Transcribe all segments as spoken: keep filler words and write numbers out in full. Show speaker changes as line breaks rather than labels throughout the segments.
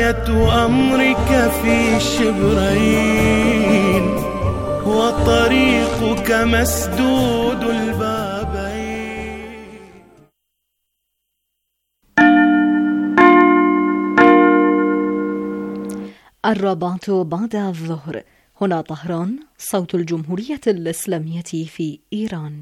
غاية أمرك في شبرين وطريقك مسدود البابين.
الرابعة بعد الظهر. هنا طهران، صوت الجمهورية الإسلامية في إيران.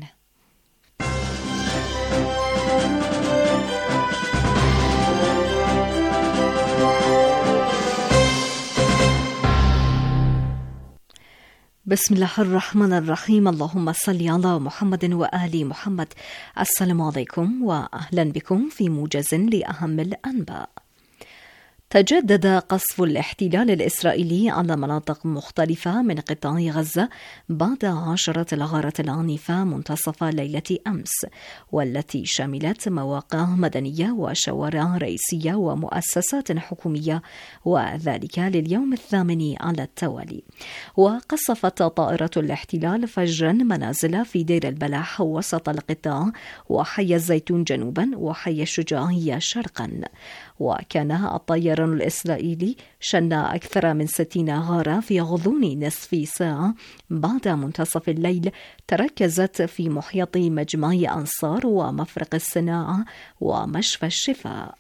بسم الله الرحمن الرحيم. اللهم صل على محمد وآل محمد. السلام عليكم وأهلا بكم في موجز لأهم الأنباء. تجدد قصف الاحتلال الإسرائيلي على مناطق مختلفة من قطاع غزة بعد عشرة الغارات العنيفة منتصف ليلة أمس، والتي شملت مواقع مدنية وشوارع رئيسية ومؤسسات حكومية، وذلك لليوم الثامن على التوالي. وقصفت طائرة الاحتلال فجرا منازل في دير البلح وسط القطاع، وحي الزيتون جنوبا، وحي الشجاعية شرقا. وكان الطيران الإسرائيلي شن أكثر من ستين غارة في غضون نصف ساعة بعد منتصف الليل، تركزت في محيط مجمع أنصار ومفرق الصناعة ومشفى الشفاء.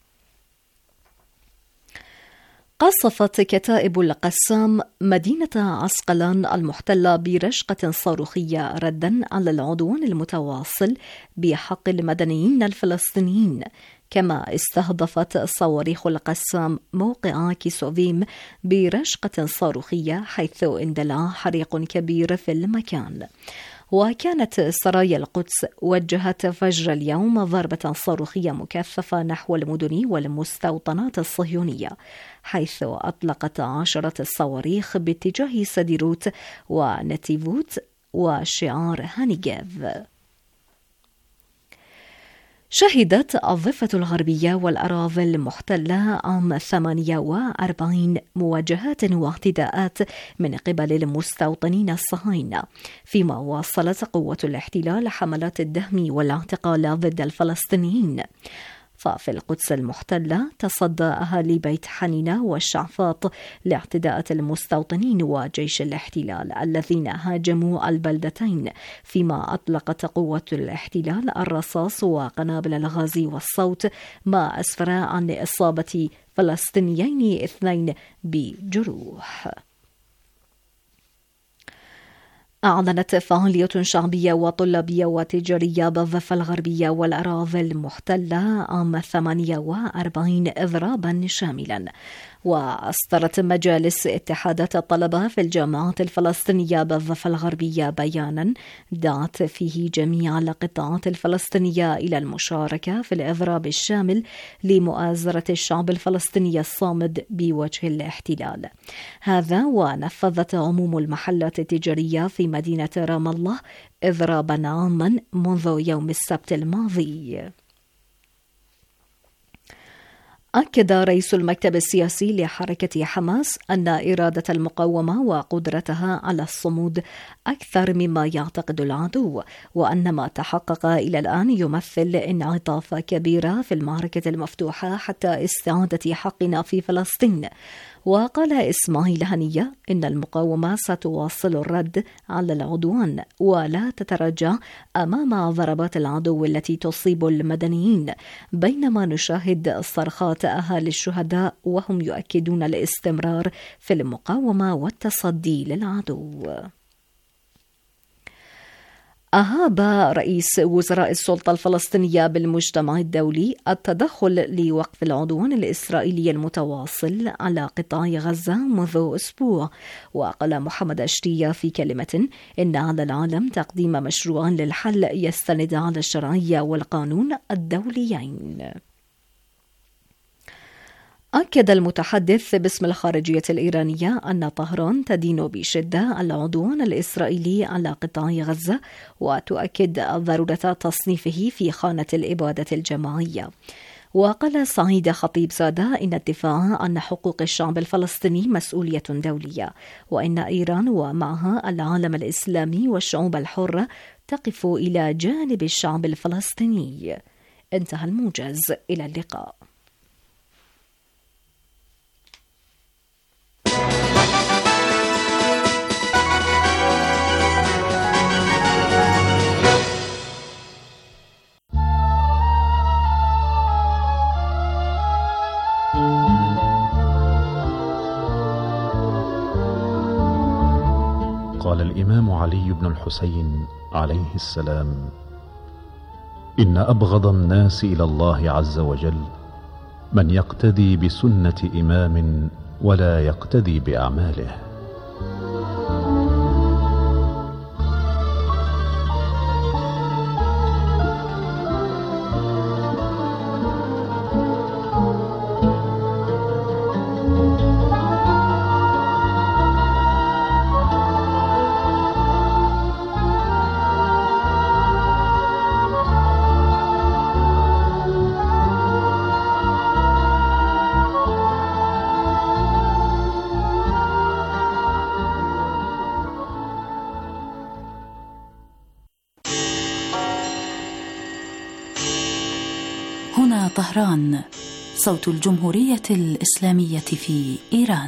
قصفت كتائب القسام مدينة عسقلان المحتلة برشقة صاروخية ردا على العدوان المتواصل بحق المدنيين الفلسطينيين، كما استهدفت صواريخ القسام موقع كيسوفيم برشقة صاروخية، حيث اندلع حريق كبير في المكان. وكانت سرايا القدس وجهت فجر اليوم ضربة صاروخية مكثفة نحو المدن والمستوطنات الصهيونية، حيث أطلقت عشرة صواريخ باتجاه سديروت ونتيفوت وشعار هانيجيف. شهدت الضفة الغربية والأراضي المحتلة عام ثمانية وأربعين مواجهات واعتداءات من قبل المستوطنين الصهاينة، فيما واصلت قوة الاحتلال حملات الدهم والاعتقال ضد الفلسطينيين. ففي القدس المحتلة تصدى أهالي بيت حنينة والشعفاط لاعتداءات المستوطنين وجيش الاحتلال الذين هاجموا البلدتين، فيما أطلقت قوة الاحتلال الرصاص وقنابل الغاز والصوت، ما أسفر عن إصابة فلسطينيين اثنين بجروح. أعلنت فعالية شعبية وطلابية وتجارية بالضفة الغربية والأراضي المحتلة عام ثمانية وأربعين إضرابا شاملا. وأصدرت مجالس اتحادات الطلبة في الجامعات الفلسطينية بالضفة الغربية بيانا دعت فيه جميع القطاعات الفلسطينية إلى المشاركة في الإضراب الشامل لمؤازرة الشعب الفلسطيني الصامد بوجه الاحتلال. هذا ونفذت عموم المحلات التجارية في مدينة رام الله إضرابا عاما منذ يوم السبت الماضي. أكد رئيس المكتب السياسي لحركة حماس أن إرادة المقاومة وقدرتها على الصمود أكثر مما يعتقد العدو، وأن ما تحقق إلى الآن يمثل انعطاف كبير في المعركة المفتوحة حتى استعادة حقنا في فلسطين. وقال إسماعيل هنية إن المقاومة ستواصل الرد على العدوان ولا تتراجع أمام ضربات العدو التي تصيب المدنيين، بينما نشاهد صرخات أهالي الشهداء وهم يؤكدون الاستمرار في المقاومة والتصدي للعدو. أهاب رئيس وزراء السلطة الفلسطينية بالمجتمع الدولي التدخل لوقف العدوان الإسرائيلي المتواصل على قطاع غزة منذ أسبوع. وقال محمد أشتية في كلمة إن على العالم تقديم مشروع للحل يستند على الشرعية والقانون الدوليين. أكد المتحدث باسم الخارجية الإيرانية أن طهران تدين بشدة العدوان الإسرائيلي على قطاع غزة، وتؤكد ضرورة تصنيفه في خانة الإبادة الجماعية. وقال سعيد خطيب زادة إن الدفاع عن حقوق الشعب الفلسطيني مسؤولية دولية، وإن إيران ومعها العالم الإسلامي والشعوب الحرة تقف إلى جانب الشعب الفلسطيني. انتهى الموجز. إلى اللقاء.
قال الإمام علي بن الحسين عليه السلام: إن أبغض الناس إلى الله عز وجل من يقتدي بسنة إمام ولا يقتدي بأعماله.
هنا طهران، صوت الجمهورية الإسلامية في إيران.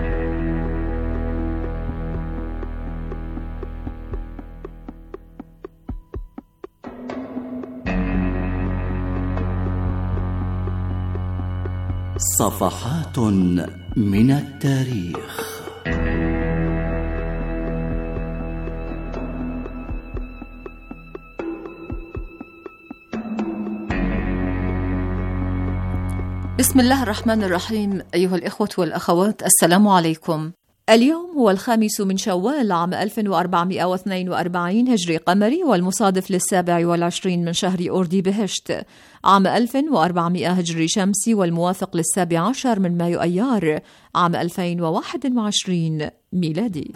صفحات من التاريخ.
بسم الله الرحمن الرحيم. أيها الإخوة والأخوات، السلام عليكم. اليوم هو الخامس من شوال عام ألف وأربعمائة واثنين وأربعين هجري قمري، والمصادف للسابع والعشرين من شهر أوردي بهشت عام ألف وأربعمائة هجري شمسي، والموافق للسابع عشر من مايو أيار عام ألفين وواحد وعشرين ميلادي.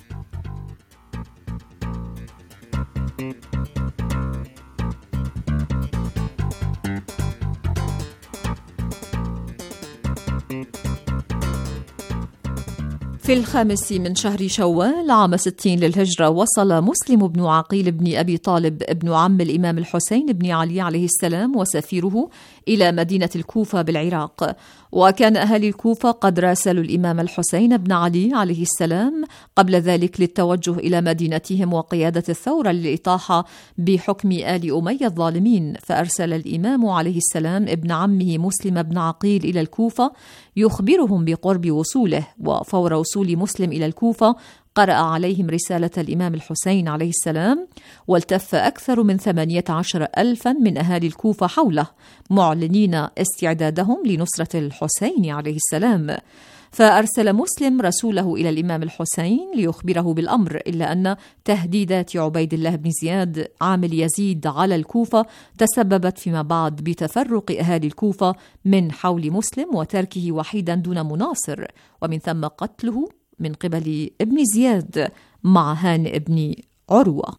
في الخامس من شهر شوال عام ستين للهجرة وصل مسلم بن عقيل بن أبي طالب ابن عم الإمام الحسين بن علي عليه السلام وسفيره إلى مدينة الكوفة بالعراق. وكان أهالي الكوفة قد راسلوا الإمام الحسين بن علي عليه السلام قبل ذلك للتوجه إلى مدينتهم وقيادة الثورة للإطاحة بحكم آل أمية الظالمين، فأرسل الإمام عليه السلام ابن عمه مسلم بن عقيل إلى الكوفة يخبرهم بقرب وصوله. وفور وصول مسلم إلى الكوفة قرأ عليهم رسالة الإمام الحسين عليه السلام، والتف أكثر من ثمانية عشر ألفا من أهالي الكوفة حوله معلنين استعدادهم لنصرة الحسين عليه السلام. فأرسل مسلم رسوله إلى الإمام الحسين ليخبره بالأمر، إلا أن تهديدات عبيد الله بن زياد عامل يزيد على الكوفة تسببت فيما بعد بتفرق أهالي الكوفة من حول مسلم وتركه وحيدا دون مناصر، ومن ثم قتله من قبل ابن زياد مع هانئ بن عروة.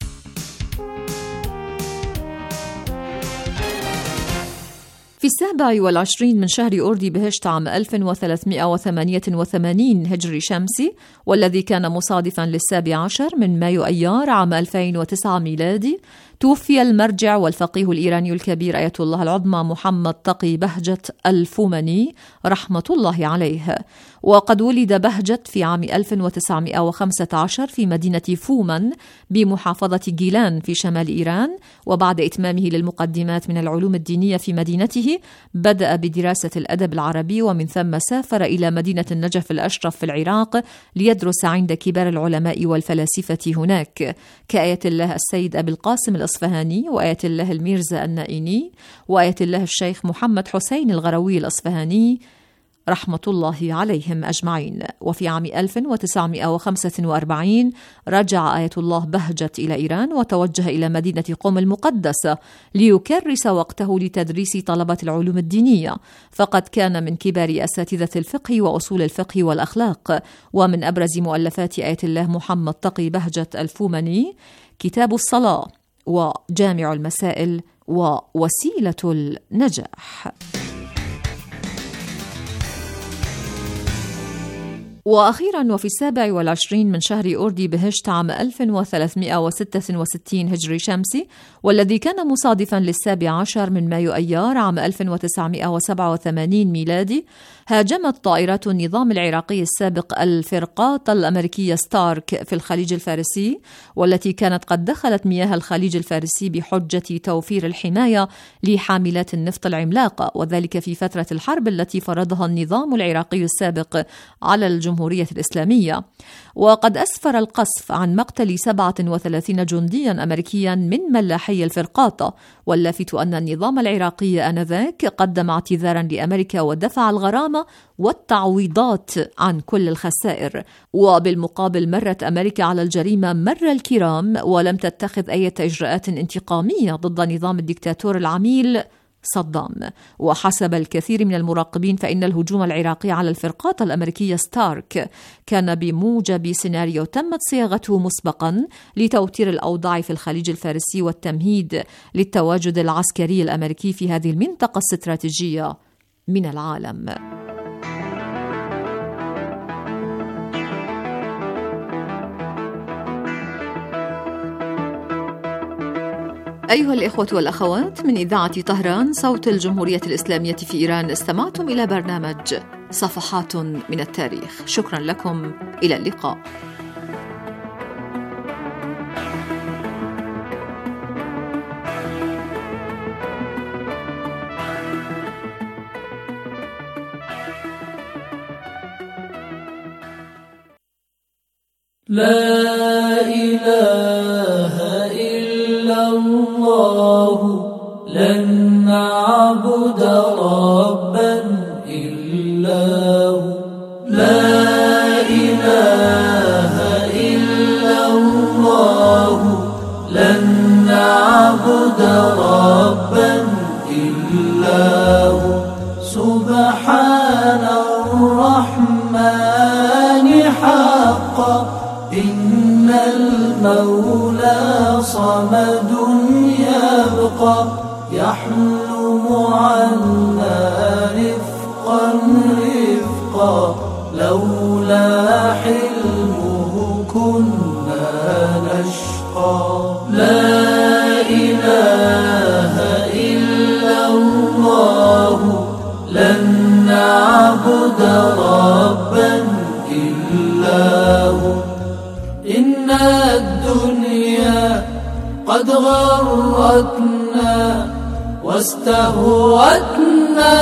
في السابع والعشرين من شهر أوردي بهشت عام ألف وثلاثمائة وثمانية وثمانين هجري شمسي، والذي كان مصادفا للسابع عشر من مايو أيار عام ألفين وتسعة ميلادي، توفي المرجع والفقيه الإيراني الكبير آية الله العظمى محمد تقي بهجت الفومني رحمة الله عليه. وقد ولد بهجت في عام ألف وتسعمائة وخمسة عشر في مدينة فومن بمحافظة جيلان في شمال إيران، وبعد إتمامه للمقدمات من العلوم الدينية في مدينته بدأ بدراسة الأدب العربي، ومن ثم سافر إلى مدينة النجف الأشرف في العراق ليدرس عند كبار العلماء والفلاسفة هناك كآية الله السيد أبي القاسم الأصفهاني، وآية الله الميرزا النائيني، وآية الله الشيخ محمد حسين الغروي الأصفهاني رحمة الله عليهم أجمعين. وفي عام ألف وتسعمائة وخمسة وأربعين رجع آية الله بهجت إلى إيران وتوجه إلى مدينة قم المقدسة ليكرس وقته لتدريس طلبة العلوم الدينية، فقد كان من كبار أساتذة الفقه وأصول الفقه والأخلاق. ومن أبرز مؤلفات آية الله محمد تقي بهجت الفومني كتاب الصلاة وجامع المسائل ووسيلة النجاح. وأخيرا وفي السابع والعشرين من شهر أوردي بهشت عام ألف وثلاثمائة وستة وستين هجري شمسي، والذي كان مصادفا للسابع عشر من مايو أيار عام ألف وتسعمائة وسبعة وثمانين ميلادي، هاجمت طائرات النظام العراقي السابق الفرقات الأمريكية ستارك في الخليج الفارسي، والتي كانت قد دخلت مياه الخليج الفارسي بحجة توفير الحماية لحاملات النفط العملاقة، وذلك في فترة الحرب التي فرضها النظام العراقي السابق على الجمهورية الجمهورية الإسلامية. وقد أسفر القصف عن مقتل سبعة وثلاثين جنديا أمريكيا من ملاحي الفرقاطة، واللافت أن النظام العراقي آنذاك قدم اعتذارا لأمريكا ودفع الغرامة والتعويضات عن كل الخسائر. وبالمقابل مرت أمريكا على الجريمة مر الكرام ولم تتخذ أي إجراءات انتقامية ضد نظام الدكتاتور العميل صدام. وحسب الكثير من المراقبين فإن الهجوم العراقي على الفرقاطة الأمريكية ستارك كان بموجب سيناريو تمت صياغته مسبقا لتوتير الأوضاع في الخليج الفارسي والتمهيد للتواجد العسكري الأمريكي في هذه المنطقة الاستراتيجية من العالم. أيها الإخوة والأخوات، من إذاعة طهران صوت الجمهورية الإسلامية في إيران استمعتم إلى برنامج صفحات من التاريخ. شكرا لكم، إلى اللقاء.
لا إله إلا الله، لن نعبد ربا إلا هو. لا إله إلا الله، لن نعبد ربا إلا هو. سبحان الرحمن حقا، إن المولى صمد يبقى، يحلم عنا رفقا رفقا، لولا حلمه كنا نشقى. لا إله إلا الله، لن نعبد ربا إلا هو. إن الدنيا قد غرتنا واستهوتنا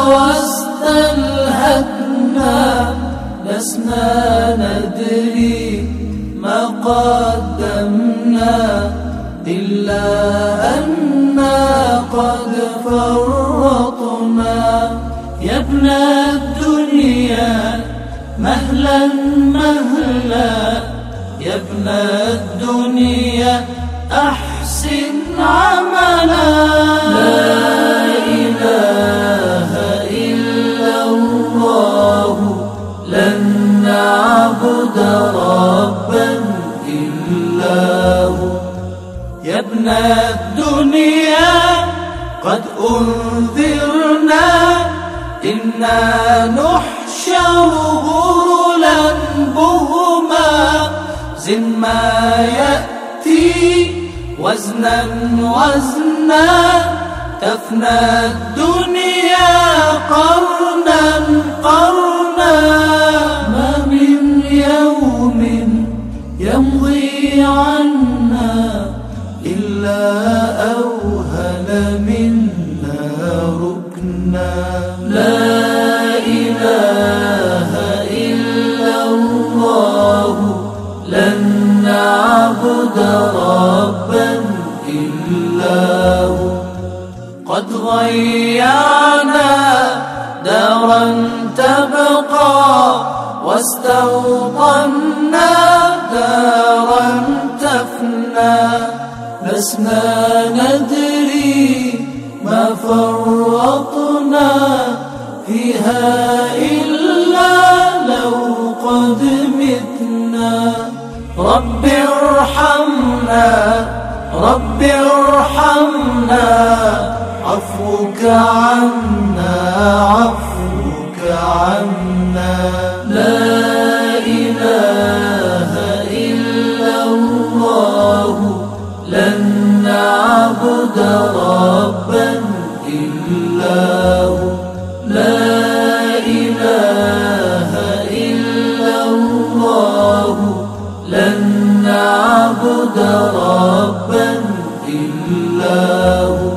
واستلهتنا، لسنا ندري ما قدمنا، إلا أننا قد فرطنا. يا ابن الدنيا مهلا مهلا، يا ابن الدنيا أحسن عملا. لا إله إلا الله، لن نعبد ربا إلا هو. يا ابن الدنيا قد أنذرنا، إنا نحشر غرلا بهما، زن ما يأتي وزنا وزنا، تفنى الدنيا قرنا قرنا. ما من يوم يمضي عنا إلا أوهن منا ركنا. لا إله إلا الله، لن نعبد ربا إلا هو. قد ضيعنا دارا تبقى، واستوطنا دارا تفنى، لسنا ندري ما فرطنا فيها إلا لو قد متنا. رب ارحمنا رب ارحمنا، عفوك عنا عفوك عنا. لا إله إلا الله، لن نعبد ربا إلا هو. لا إله إلا الله، لن نعبد ربا إلا هو.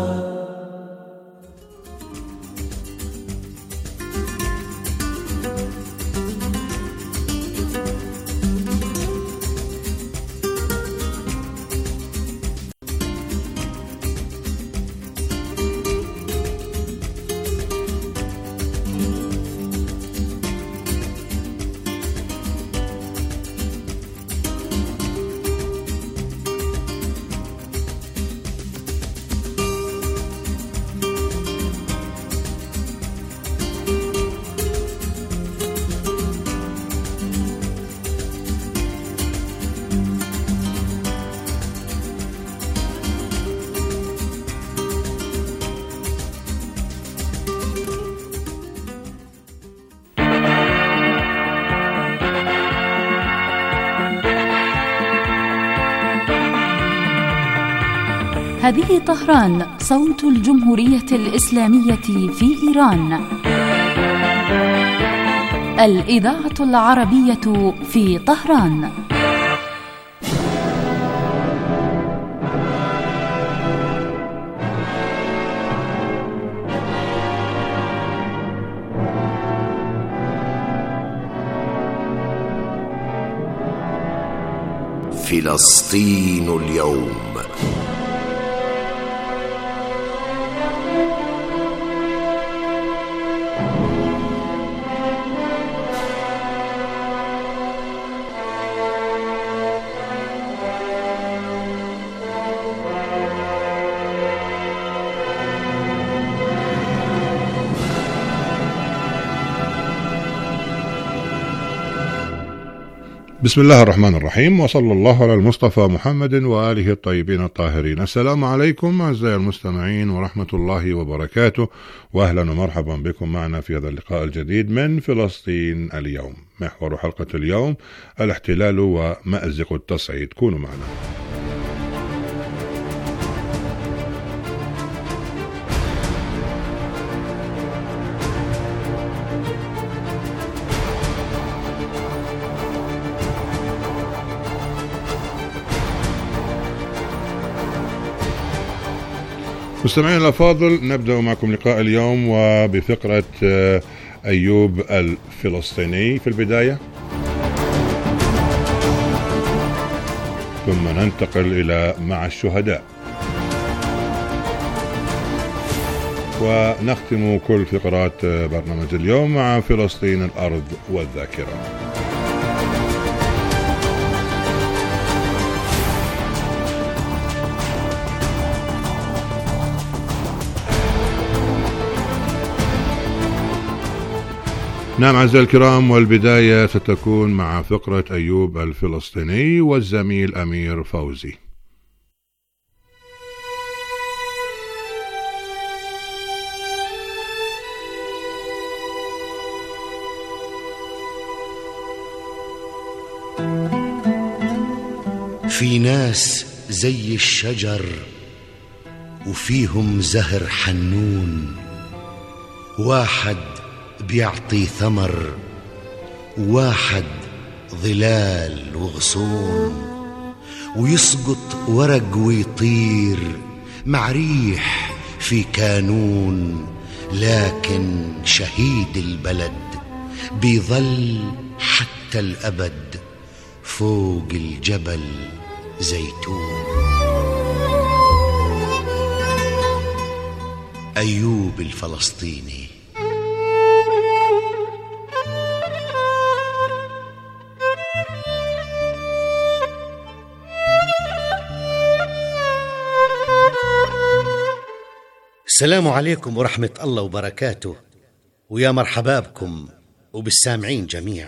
هذه طهران، صوت الجمهورية الإسلامية في إيران. الإذاعة العربية في طهران.
فلسطين اليوم.
بسم الله الرحمن الرحيم، وصلى الله على المصطفى محمد وآله الطيبين الطاهرين. السلام عليكم أعزائي المستمعين ورحمة الله وبركاته، وأهلا ومرحبا بكم معنا في هذا اللقاء الجديد من فلسطين اليوم. محور حلقة اليوم الاحتلال ومأزق التصعيد. كونوا معنا. مستمعينا الأفاضل، نبدأ معكم لقاء اليوم وبفقرة أيوب الفلسطيني في البداية، ثم ننتقل إلى مع الشهداء، ونختم كل فقرات برنامج اليوم مع فلسطين الأرض والذاكرة. نعم أعزائي الكرام، والبداية ستكون مع فقرة أيوب الفلسطيني والزميل أمير فوزي.
في ناس زي الشجر وفيهم زهر حنون، واحد بيعطي ثمر واحد ظلال وغصون، ويسقط ورق ويطير مع ريح في كانون، لكن شهيد البلد بيظل حتى الأبد فوق الجبل زيتون. أيوب الفلسطيني. السلام عليكم ورحمة الله وبركاته، ويا مرحبا بكم وبالسامعين جميع.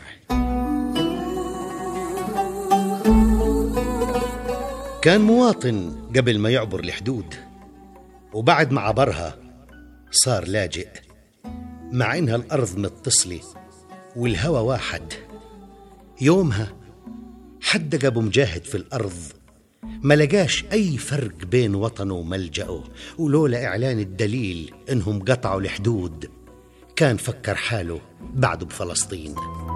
كان مواطن قبل ما يعبر الحدود، وبعد ما عبرها صار لاجئ، مع إنها الأرض متصلة والهوى واحد. يومها حدق أبو مجاهد في الأرض، ما لقاش أي فرق بين وطنه وملجأه، ولولا إعلان الدليل إنهم قطعوا الحدود كان فكر حاله بعده بفلسطين.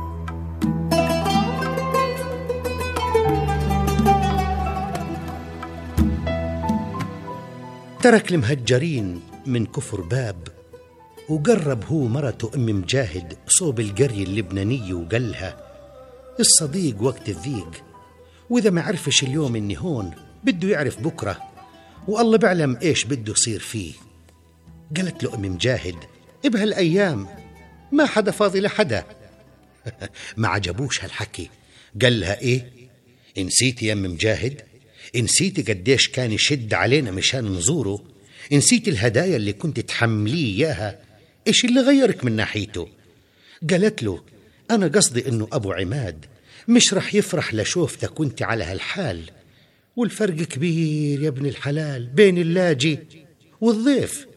ترك المهجرين من كفر باب، وقرب هو مرته أم مجاهد صوب القرية اللبنانية، وقالها الصديق وقت الضيق، وإذا ما عرفش اليوم إني هون بده يعرف بكرة، والله بعلم إيش بده يصير فيه. قالت له أم مجاهد بهالأيام ما حدا فاضي لحدا. ما عجبوش هالحكي، قال لها إيه نسيتي يا أم مجاهد؟ نسيتي قديش كان يشد علينا مشان نزوره؟ نسيتي الهدايا اللي كنت تحمليه إياها؟ إيش اللي غيرك من ناحيته؟ قالت له أنا قصدي إنه أبو عماد مش رح يفرح لشوفتك وانت على هالحال، والفرق كبير يا ابن الحلال بين اللاجئ والضيف.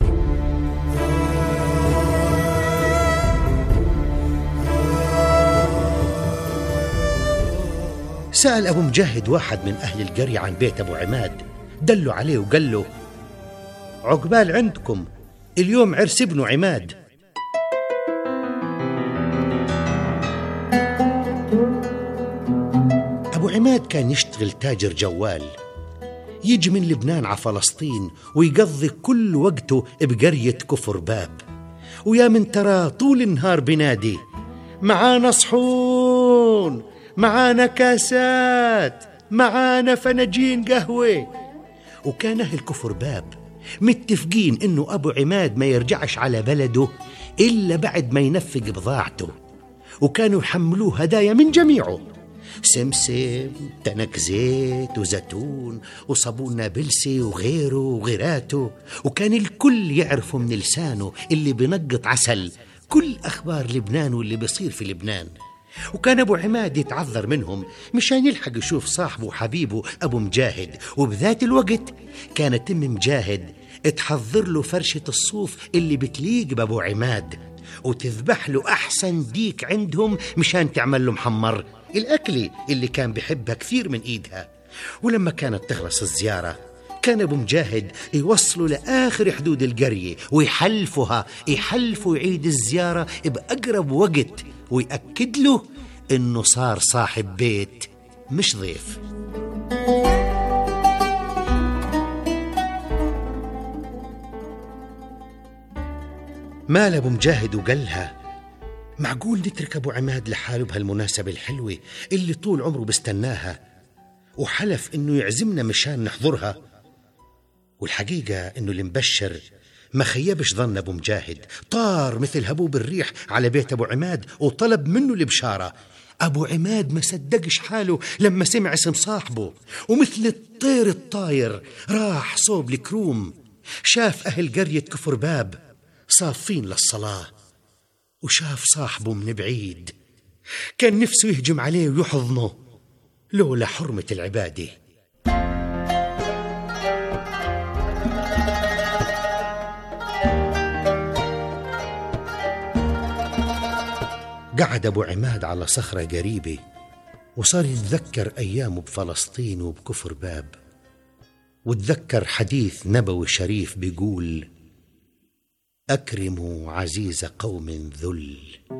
سأل أبو مجاهد واحد من أهل القرية عن بيت أبو عماد، دلوا عليه وقال له عقبال عندكم، اليوم عرس ابنه عماد. أبو عماد كان يشتغل تاجر جوال، يجي من لبنان على فلسطين ويقضي كل وقته بقرية كفر باب، ويا من ترى طول النهار بنادي معانا صحون، معانا كاسات، معانا فناجين قهوة. وكان أهل كفر باب متفقين إنه أبو عماد ما يرجعش على بلده إلا بعد ما ينفق بضاعته، وكانوا يحملوه هدايا من جميعه، سمسم، تنك زيت وزيتون وصابون نابلسي وغيره وغيراته. وكان الكل يعرفوا من لسانه اللي بنقط عسل كل أخبار لبنان واللي بيصير في لبنان. وكان أبو عماد يتعذر منهم مشان يلحق يشوف صاحبه وحبيبه أبو مجاهد، وبذات الوقت كانت أم مجاهد تحضر له فرشة الصوف اللي بتليق بأبو عماد، وتذبح له أحسن ديك عندهم مشان تعمل له محمر، الأكل اللي كان بيحبها كثير من إيدها. ولما كانت تخلص الزيارة كان أبو مجاهد يوصلوا لآخر حدود القرية ويحلفها يحلفوا يعيد الزيارة بأقرب وقت، ويأكد له إنه صار صاحب بيت مش ضيف. مال أبو مجاهد وقالها معقول نترك أبو عماد لحاله بهالمناسبة الحلوة اللي طول عمره بستناها، وحلف إنه يعزمنا مشان نحضرها. والحقيقة إنه اللي مبشر ما خيبش ظن أبو مجاهد، طار مثل هبوب الريح على بيت أبو عماد وطلب منه البشارة. أبو عماد ما صدقش حاله لما سمع اسم صاحبه، ومثل الطير الطاير راح صوب الكروم، شاف أهل قرية كفر باب صافين للصلاة، وشاف صاحبه من بعيد، كان نفسه يهجم عليه ويحضنه لولا حرمة العبادة. قعد أبو عماد على صخرة قريبة وصار يتذكر أيامه بفلسطين وبكفر باب، وتذكر حديث نبوي شريف بيقول أكرموا عزيز قوم ذل.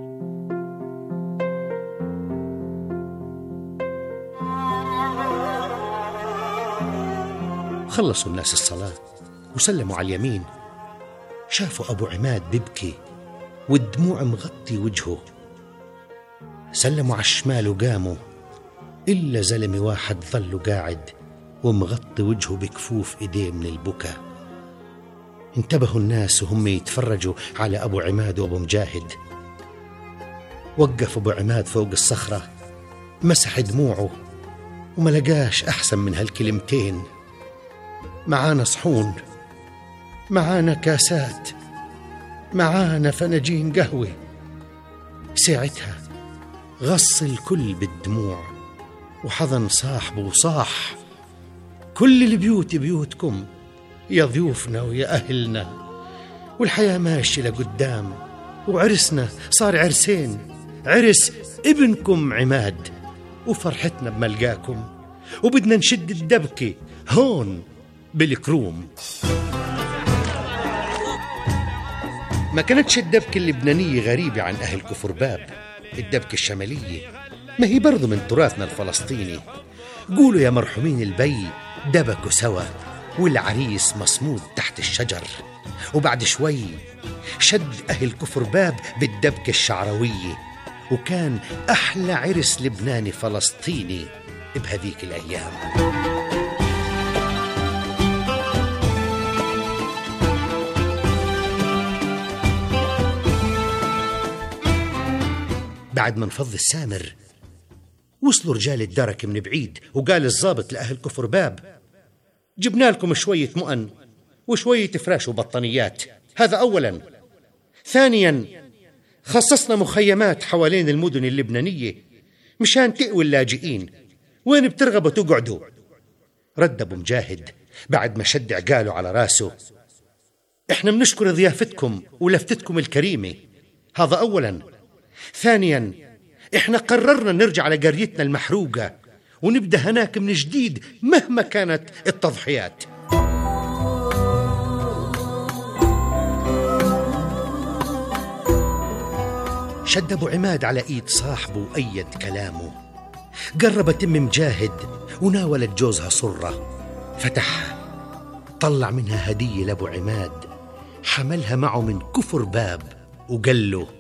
خلصوا الناس الصلاة وسلموا على اليمين، شافوا أبو عماد بيبكي والدموع مغطي وجهه. سلموا على الشمال وقاموا، إلا زلمة واحد ظل قاعد ومغطي وجهه بكفوف إيديه من البكاء. انتبهوا الناس وهم يتفرجوا على أبو عماد وأبو مجاهد. وقف أبو عماد فوق الصخرة، مسح دموعه وما لقاش أحسن من هالكلمتين: معانا صحون، معانا كاسات، معانا فناجين قهوة. ساعتها غص الكل بالدموع وحضن صاحبه وصاح: كل البيوت بيوتكم يا ضيوفنا ويا أهلنا، والحياة ماشية لقدام، وعرسنا صار عرسين، عرس ابنكم عماد، وفرحتنا بملقاكم، وبدنا نشد الدبكة هون بالكروم. ما كانتش الدبكة اللبنانية غريبة عن أهل كفر باب، الدبكة الشمالية ما هي برضو من تراثنا الفلسطيني. قولوا يا مرحومين البي دبكوا سوا والعريس مصمود تحت الشجر، وبعد شوي شد أهل كفر باب بالدبكة الشعروية، وكان أحلى عرس لبناني فلسطيني بهذيك الأيام. بعد ما انفض السامر وصلوا رجال الدرك من بعيد، وقال الضابط لأهل كفر باب: جبنا لكم شوية مؤن وشوية فراش وبطانيات، هذا أولا. ثانيا خصصنا مخيمات حوالين المدن اللبنانية مشان تقوي اللاجئين، وين بترغبوا تقعدوا؟ رد أبو مجاهد بعد ما شد عقاله على راسه: إحنا بنشكر ضيافتكم ولفتتكم الكريمة، هذا أولا. ثانيا إحنا قررنا نرجع على قريتنا المحروقة ونبدأ هناك من جديد مهما كانت التضحيات. شد أبو عماد على إيد صاحبه وأيد كلامه. قربت أم مجاهد وناولت جوزها صرة، فتحها طلع منها هدية لأبو عماد، حملها معه من كفر باب وقال له: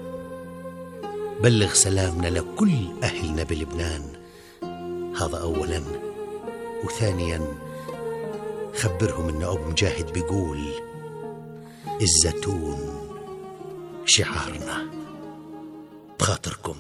بلغ سلامنا لكل أهلنا بلبنان، هذا أولا، وثانيا خبرهم إن أبو مجاهد بيقول الزيتون شعارنا، بخاطركم.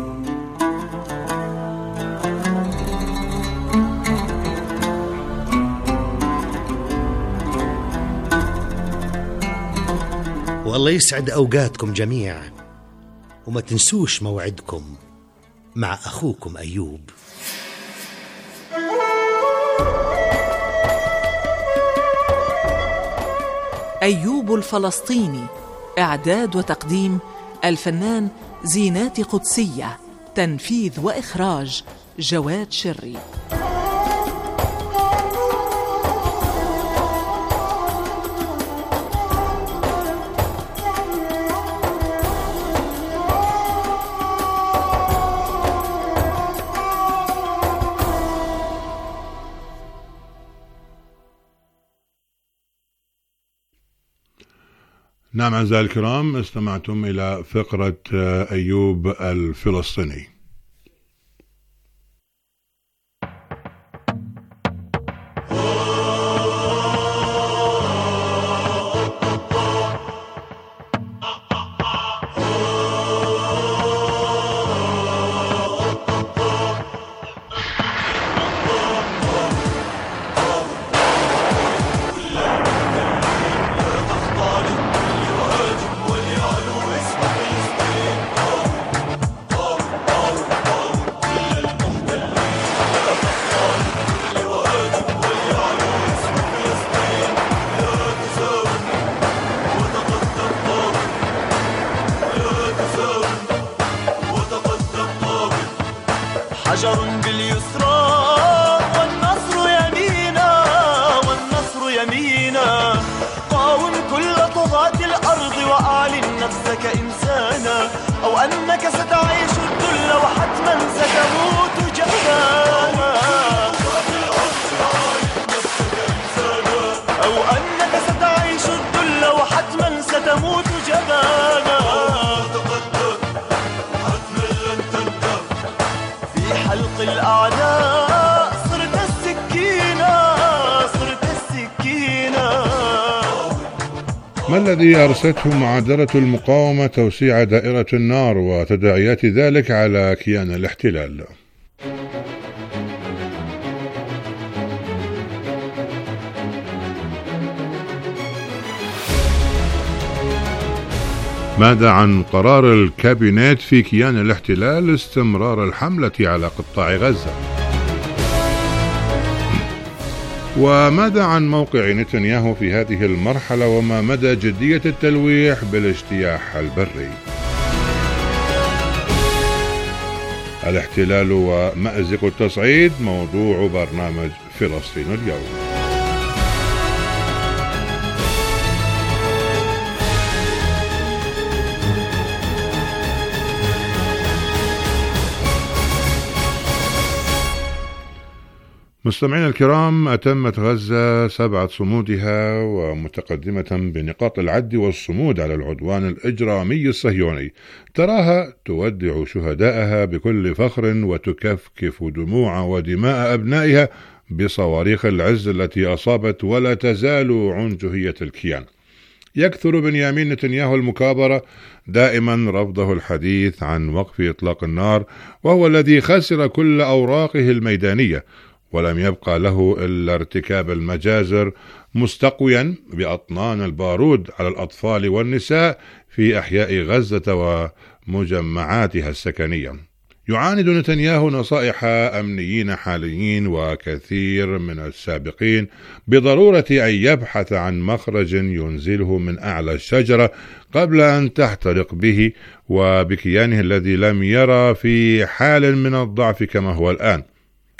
والله يسعد أوقاتكم جميعا، وما تنسوش موعدكم مع أخوكم أيوب.
أيوب الفلسطيني، إعداد وتقديم الفنان زينات قدسية، تنفيذ وإخراج جواد شري.
نعم أعزائي الكرام، استمعتم إلى فقرة أيوب الفلسطيني.
حجر باليسرى والنصر يمينا، والنصر يمينا، قاوم كل طغاة الأرض وأعلن نفسك إنسانا، أو أنك ستعيش الذل وحتما ستموت جبانا، أو أنك ستعيش الذل وحتما ستموت جبانا. حلق الأعداء صرت السكينة، صرت السكينة.
ما الذي أرسته معادلة المقاومة توسيع دائرة النار وتداعيات ذلك على كيان الاحتلال؟ ماذا عن قرار الكابينت في كيان الاحتلال استمرار الحملة على قطاع غزة؟ وماذا عن موقع نتنياهو في هذه المرحلة وما مدى جدية التلويح بالاجتياح البري؟ الاحتلال ومأزق التصعيد موضوع برنامج فلسطين اليوم. مستمعينا الكرام، أتمت غزة سبعة صمودها ومتقدمة بنقاط العد والصمود على العدوان الإجرامي الصهيوني، تراها تودع شهدائها بكل فخر وتكفكف دموع ودماء أبنائها بصواريخ العز التي أصابت ولا تزال عنجهية الكيان. يكثر بنيامين نتنياهو المكابرة، دائما رفضه الحديث عن وقف إطلاق النار، وهو الذي خسر كل أوراقه الميدانية ولم يبقى له إلا ارتكاب المجازر، مستقويا بأطنان البارود على الأطفال والنساء في أحياء غزة ومجمعاتها السكنية. يعاند نتنياهو نصائح أمنيين حاليين وكثير من السابقين بضرورة أن يبحث عن مخرج ينزله من أعلى الشجرة قبل أن تحترق به وبكيانه الذي لم يرى في حال من الضعف كما هو الآن.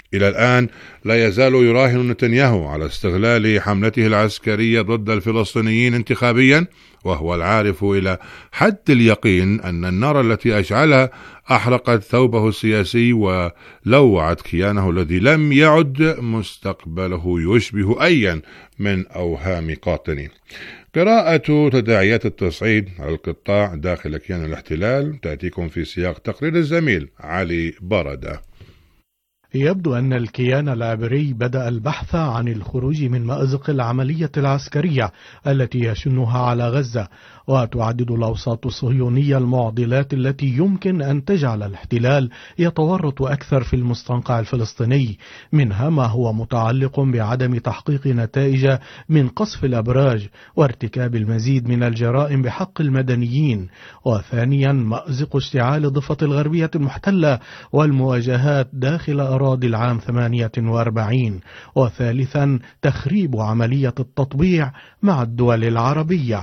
إلى الآن لا يزال يراهن نتنياهو على استغلال حملته العسكرية ضد الفلسطينيين انتخابيا، وهو العارف إلى حد اليقين أن النار التي أشعلها أحرقت ثوبه السياسي ولوعت كيانه الذي لم يعد مستقبله يشبه أيا من أوهام قاطني. قراءة تداعيات التصعيد على القطاع داخل كيان الاحتلال تأتيكم في سياق تقرير الزميل علي بردة.
يبدو أن الكيان العبري بدأ البحث عن الخروج من مأزق العملية العسكرية التي يشنها على غزة، وتعدد الأوساط الصهيونية المعضلات التي يمكن أن تجعل الاحتلال يتورط أكثر في المستنقع الفلسطيني، منها ما هو متعلق بعدم تحقيق نتائج من قصف الأبراج وارتكاب المزيد من الجرائم بحق المدنيين، وثانيا مأزق اشتعال الضفة الغربية المحتلة والمواجهات داخل أراضي العام ثمانية وأربعين، وثالثا تخريب عملية التطبيع مع الدول العربية.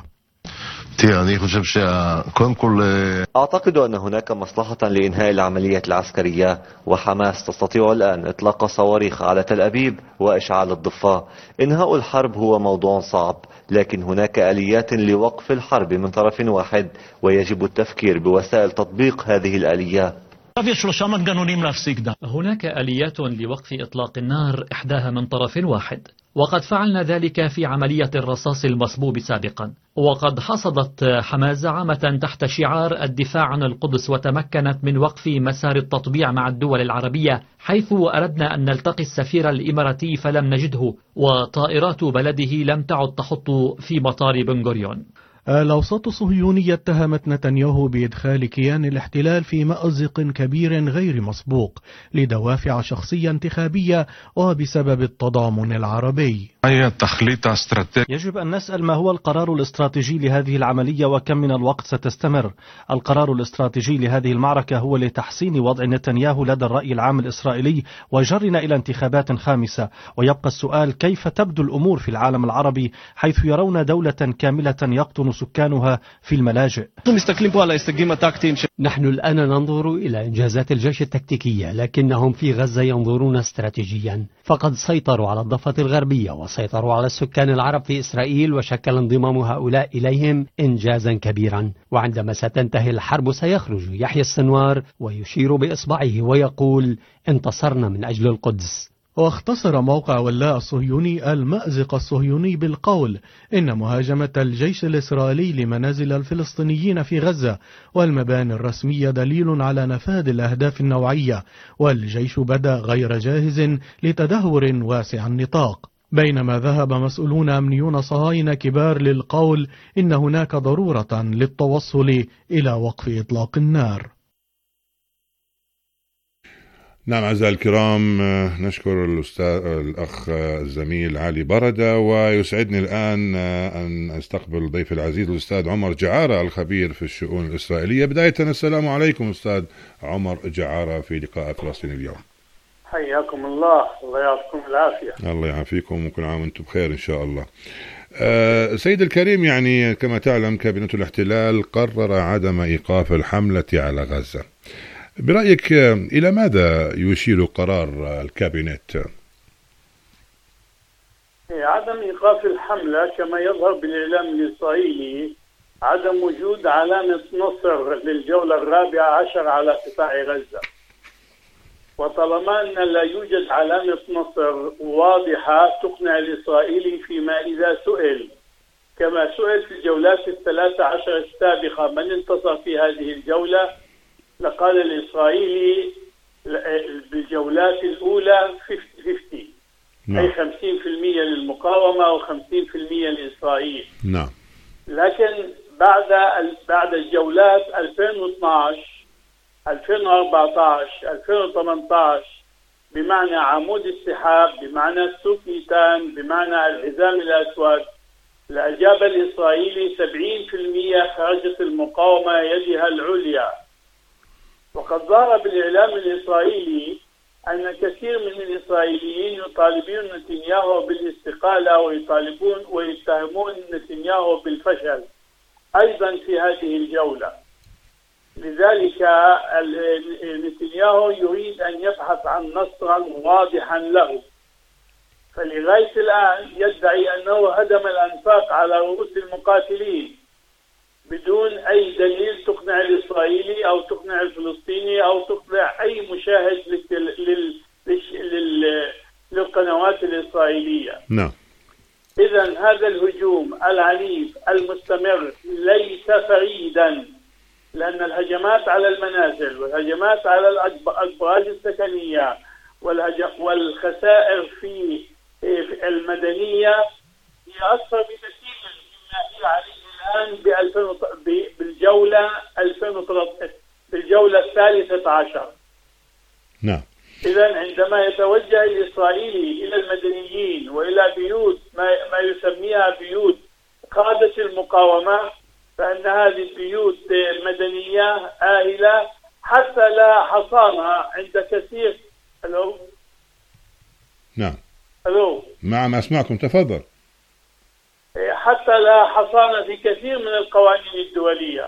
أعتقد أن هناك مصلحة لإنهاء العملية العسكرية، وحماس تستطيع الآن إطلاق صواريخ على تل أبيب وإشعال الضفة. إنهاء الحرب هو موضوع صعب، لكن هناك آليات لوقف الحرب من طرف واحد، ويجب التفكير بوسائل تطبيق هذه الآليات.
هناك آليات لوقف إطلاق النار، إحداها من طرف واحد، وقد فعلنا ذلك في عملية الرصاص المصبوب سابقا، وقد حصدت حماس زعامة تحت شعار الدفاع عن القدس، وتمكنت من وقف مسار التطبيع مع الدول العربية، حيث أردنا أن نلتقي السفير الإماراتي فلم نجده، وطائرات بلده لم تعد تحط في مطار بن غوريون.
الأوساط الصهيونية اتهمت نتنياهو بإدخال كيان الاحتلال في مأزق كبير غير مسبوق لدوافع شخصية انتخابية وبسبب التضامن العربي.
يجب أن نسأل ما هو القرار الاستراتيجي لهذه العملية وكم من الوقت ستستمر. القرار الاستراتيجي لهذه المعركة هو لتحسين وضع نتنياهو لدى الرأي العام الإسرائيلي وجرنا إلى انتخابات خامسة، ويبقى السؤال كيف تبدو الأمور في العالم العربي حيث يرون دولة كاملة يقطن سكانها في الملاجئ.
نحن الآن ننظر إلى إنجازات الجيش التكتيكية، لكنهم في غزة ينظرون استراتيجيا، فقد سيطروا على الضفة الغربية وسيطروا على السكان العرب في إسرائيل، وشكل انضمام هؤلاء إليهم إنجازا كبيرا. وعندما ستنتهي الحرب سيخرج يحيى السنوار ويشير بإصبعه ويقول انتصرنا من أجل القدس.
واختصر موقع ولاء الصهيوني المأزق الصهيوني بالقول إن مهاجمة الجيش الإسرائيلي لمنازل الفلسطينيين في غزة والمباني الرسمية دليل على نفاذ الأهداف النوعية، والجيش بدا غير جاهز لتدهور واسع النطاق. بينما ذهب مسؤولون أمنيون صهاينة كبار للقول إن هناك ضرورة للتوصل إلى وقف إطلاق النار.
نعم أعزائي الكرام، نشكر الأستاذ الأخ الزميل علي بردة، ويسعدني الآن أن أستقبل ضيف العزيز الأستاذ عمر جعارة الخبير في الشؤون الإسرائيلية. بداية السلام عليكم أستاذ عمر جعارة في لقاء فلسطين اليوم.
حياكم الله، الله يعطيكم العافية.
الله يعافيكم وكل عام وانتم بخير إن شاء الله. أه سيد الكريم، يعني كما تعلم كابينة الاحتلال قرر عدم إيقاف الحملة على غزة. برأيك إلى ماذا يشير قرار الكابينت؟
عدم إيقاف الحملة كما يظهر بالإعلام الإسرائيلي عدم وجود علامة نصر للجولة الرابعة عشر على قطاع غزة، وطالما أن لا يوجد علامة نصر واضحة تقنع الإسرائيلي فيما إذا سئل كما سئل في الجولات الثلاثة عشر السابقة من انتصر في هذه الجولة، لقال الإسرائيلي بالجولات الأولى خمسين خمسين، نعم. أي خمسين بالمئة للمقاومة وخمسين بالمئة لإسرائيل.
نعم.
لكن بعد بعد الجولات ألفين واثناشر ألفين وأربعة عشر ألفين وثمانية عشر بمعنى عمود السحاب، بمعنى السوكيتان، بمعنى الحزام الأسود، الأجاب الإسرائيلي سبعين بالمئة خرجت المقاومة يدها العليا. وقد ظهر بالإعلام الإسرائيلي أن كثير من الإسرائيليين يطالبون نتنياهو بالاستقالة ويطالبون ويتهمون نتنياهو بالفشل أيضا في هذه الجولة. لذلك نتنياهو يريد أن يبحث عن نصرا واضحا له، فلغاية الآن يدعي أنه هدم الأنفاق على رؤوس المقاتلين بدون أي دليل تقنع الإسرائيلي أو تقنع الفلسطيني أو تقنع أي مشاهد لل... لل... للقنوات الإسرائيلية.
نعم.
إذن هذا الهجوم العنيف المستمر ليس فريدا، لأن الهجمات على المنازل والهجمات على الأبراج السكنية والخسائر في المدنية هي أكثر بكثير مما هي عليه الآن بالجولة ألفين وثلاثة بالجولة الثالثة عشر.
نعم.
إذن عندما يتوجه الإسرائيلي إلى المدنيين وإلى بيوت ما, ما يسميها بيوت قادة المقاومة، فإن هذه البيوت مدنية آهلة حتى لا حصانة عند كثير. ألو؟
نعم.
ألو؟
نعم أسمعكم، تفضل.
حتى لا حصانة في كثير من القوانين الدولية،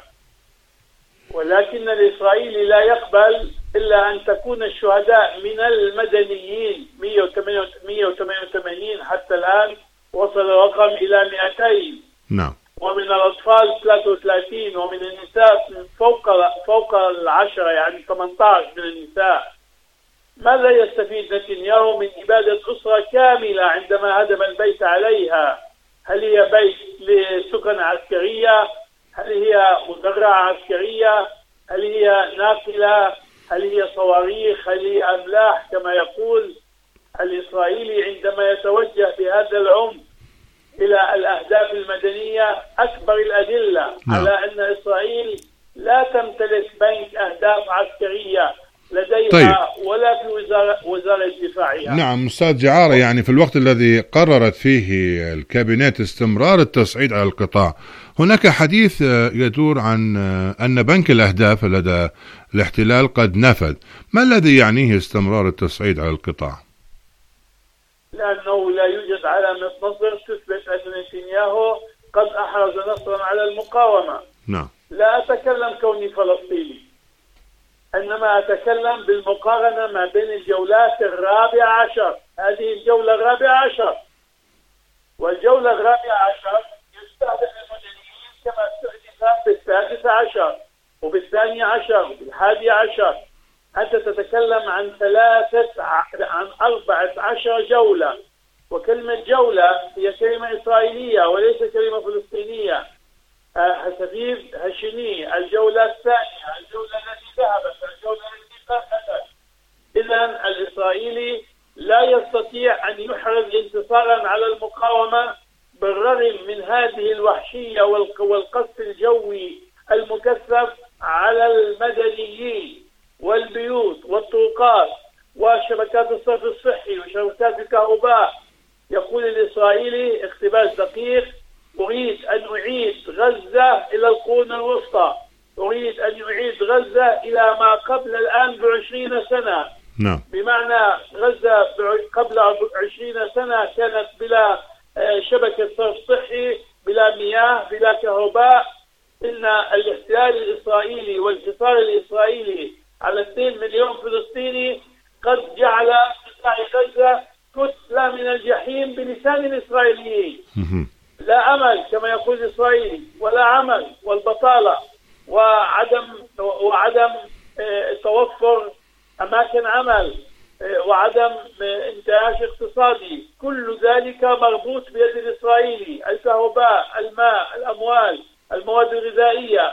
ولكن الإسرائيلي لا يقبل إلا أن تكون الشهداء من المدنيين مئة وثمانية وثمانين، حتى الآن وصل الرقم إلى مئتين.
نعم.
ومن الأطفال ثلاثة وثلاثين، ومن النساء فوق فوق العشرة، يعني ثمانية عشر من النساء. ماذا يستفيد نتنياهو من إبادة أسرة كاملة عندما هدم البيت عليها؟ هل هي بيت لسكن عسكرية؟ هل هي مزرعة عسكرية؟ هل هي ناقلة؟ هل هي صواريخ؟ هل هي أملاح كما يقول الإسرائيلي؟ عندما يتوجه بهذا العمق إلى الأهداف المدنية أكبر الأدلة نعم. على أن إسرائيل لا تمتلك بنك أهداف عسكرية لديها طيب. ولا في وزارة, وزارة دفاعها.
نعم أستاذ جعارة، يعني في الوقت الذي قررت فيه الكابينت استمرار التصعيد على القطاع، هناك حديث يدور عن أن بنك الأهداف لدى الاحتلال قد نفذ. ما الذي يعنيه استمرار التصعيد على القطاع؟
لأنه لا يوجد علامة نصر تثبت أن نتنياهو قد أحرز نصرا على المقاومة.
نعم.
لا أتكلم كوني فلسطيني، إنما أتكلم بالمقارنة ما بين الجولات الرابعة عشر. هذه الجولة الرابعة عشر، والجولة الرابعة عشر يستهدف المدنيين كما استهدف بالسادسة عشر وبالثانية عشر وبالحادية عشر. أنت تتكلم عن ثلاثة عن أربعة عشر جولة، وكلمة جولة هي كلمة إسرائيلية وليس كلمة فلسطينية. حسفيف هشيمي الجولة الثانية، الجولة التي ذهبت، الجولة التي فاتت. إذن الإسرائيلي لا يستطيع أن يحرز انتصارا على المقاومة بالرغم من هذه الوحشية والقصف الجوي المكثف على المدنيين والبيوت والطرقات وشبكات الصرف الصحي وشبكات الكهرباء. يقول الإسرائيلي اقتباس دقيق: أريد أن أعيد غزة إلى القرون الوسطى، أريد أن أعيد غزة إلى ما قبل الآن بعشرين سنة.
نعم.
بمعنى غزة قبل عشرين سنة كانت بلا شبكة صرف صحي، بلا مياه، بلا كهرباء. إن الاحتلال الإسرائيلي والانتصار الإسرائيلي على اثنين مليون فلسطيني قد جعل قطاع غزة كتلة من الجحيم بلسان الإسرائيليين. لا أمل كما يقول الإسرائيلي، ولا عمل، والبطالة وعدم وعدم توفر أماكن عمل وعدم انتعاش اقتصادي، كل ذلك مربوط بيد الإسرائيلي. الكهرباء، الماء، الأموال، المواد الغذائية.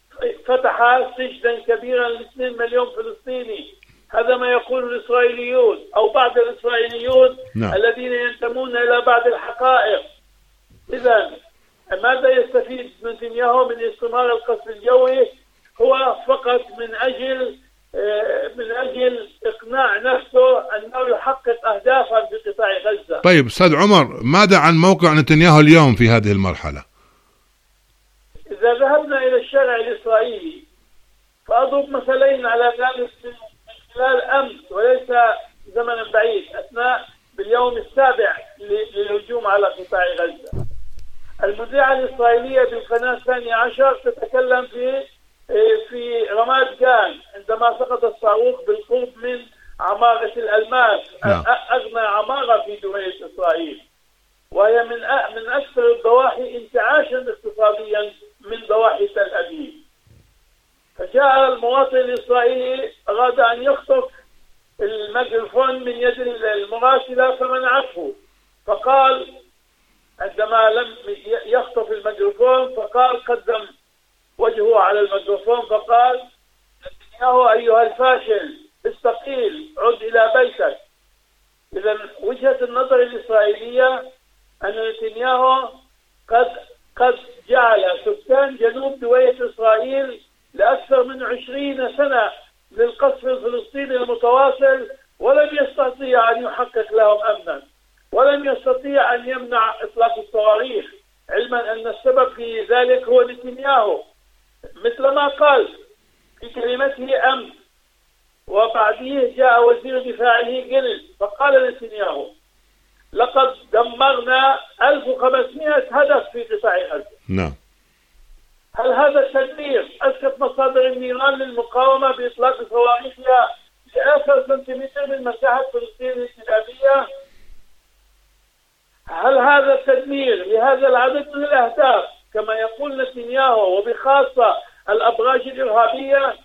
فتح سجنا كبيرا لاثنين مليون فلسطيني. هذا ما يقول الإسرائيليون أو بعض الإسرائيليون نعم. الذين ينتمون إلى بعض الحقائق. إذن ماذا يستفيد نتنياهو من استمرار القصف الجوي؟ هو فقط من أجل من أجل إقناع نفسه أنه يحقق أهدافا في قطاع غزة.
طيب أستاذ عمر، ماذا عن موقع نتنياهو اليوم في هذه المرحلة؟
إذا ذهبنا إلى الشارع الإسرائيلي فأضرب مثلين على ذلك من خلال أمس وليس زمنا بعيد، أثناء باليوم السابع للهجوم على قطاع غزة. المذيعة الإسرائيلية بالقناة الثانية عشر تتكلم في في في رماد جان عندما سقط الصاروخ بالقرب من عمارة الألماس،
نعم.
أغنى عمارة في دولة إسرائيل، وهي من من أكثر الضواحي انتعاشا اقتصاديا من ضواحي تل أبيب. فجاء المواطن الإسرائيلي أراد أن يخطف الميكروفون من يد المراسلة فمنعته، فقال عندما لم يخطف الميكروفون فقال قدم وجهه على الميكروفون فقال: نتنياهو أيها الفاشل استقيل، عد إلى بيتك. إذا وجهة النظر الإسرائيلية أن نتنياهو قد قد جعل سكان جنوب دويلة إسرائيل لأكثر من عشرين سنة للقصف الفلسطيني المتواصل، ولم يستطيع أن يحقق لهم أمنا، ولم يستطيع أن يمنع إطلاق الصواريخ، علما أن السبب في ذلك هو نتنياهو، مثل ما قال في كلمته أمس. وبعديه جاء وزير دفاعه جلد فقال نتنياهو: لقد دمرنا ألف وخمسمائة هدف في قطاع غزة.
نعم.
هل هذا التدمير أسقط مصادر النيران للمقاومة بإطلاق صواريخها لآخر سنتيمتر من مساحة فلسطين الانتدابية؟ هل هذا التدمير لهذا العدد من الأهداف كما يقول نتنياهو وبخاصة الأبراج الإرهابية؟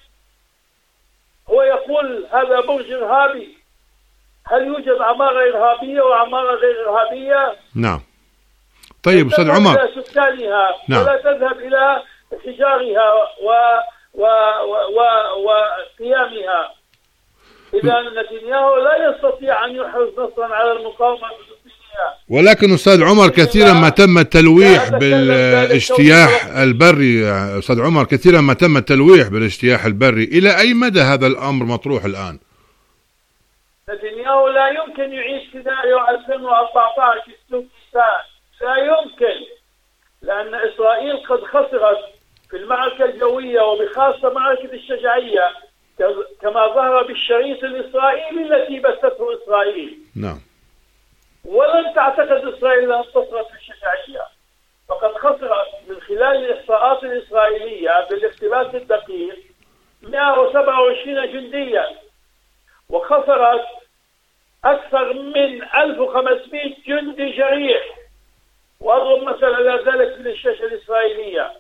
هو يقول هذا برج إرهابي. هل يوجد عمارة إرهابية وعمارة غير إرهابية؟
نعم. طيب أستاذ عمر.
إلى سكانها
نعم.
ولا تذهب إلى حجارها و و و وقيامها. إذا نتنياهو لا يستطيع أن يحرز نصرا على المقاومة الفلسطينية.
ولكن أستاذ عمر كثيرا ما تم التلويح بالاجتياح البري. أستاذ عمر كثيرا ما تم التلويح بالاجتياح البري، إلى أي مدى هذا الأمر مطروح الآن؟
نتنياهو لا يمكن يعيد سيناريو ألفين وأربعة عشر في تركستان، لا يمكن، لأن إسرائيل قد خسرت في المعركة الجوية وبخاصة معركة الشجاعية كما ظهر بالشريط الإسرائيلي التي بثته إسرائيل.
نعم.
ولن تعتقد إسرائيل أن تصرف في الشجاعية، فقد خسرت من خلال الإحصاءات الإسرائيلية بالاقتباس الدقيق مئة وسبعة وعشرين جنديا، وخسرت أكثر من ألف وخمسمائة جندي جريح. وأضرب مثل على ذلك من الشاشة الإسرائيلية: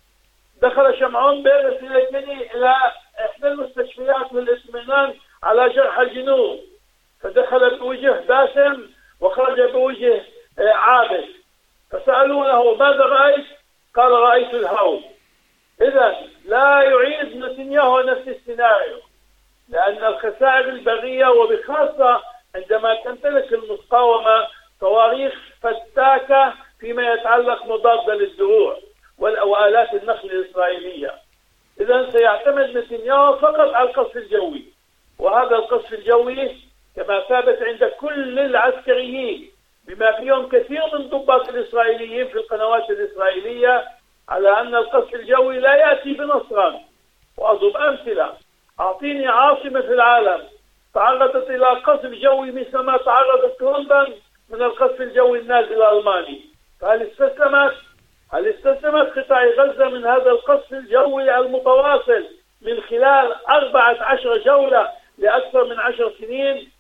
دخل شمعون بيرس إلى إحدى المستشفيات للإطمئنان على جرح الجنوب، فدخل بوجه باسم وخرج بوجه عابس، فسألونه ماذا رأيت؟ قال رأيت الهول. إذا لا يعيد نتنياهو نفس السيناريو، لأن الخسائر البرية وبخاصة عندما تمتلك المقاومة صواريخ فتاكة فيما يتعلق مضادة للدروع وآلات النقل الإسرائيلية، إذا سيعتمد نتنياهو فقط على القصف الجوي. وهذا القصف الجوي كما ثابت عند كل العسكريين بما فيهم كثير من ضباط الإسرائيليين في القنوات الإسرائيلية على أن القصف الجوي لا يأتي بنصرا. وأضرب أمثلة: أعطيني عاصمة في العالم تعرضت إلى قصف جوي مثل ما تعرضت لندن من القصف الجوي النازل الألماني، فهل استسلمت؟ هل استسلمت قطاع غزة من هذا القصف الجوي المتواصل من خلال أربعة عشر جولة لأكثر من عشر سنين؟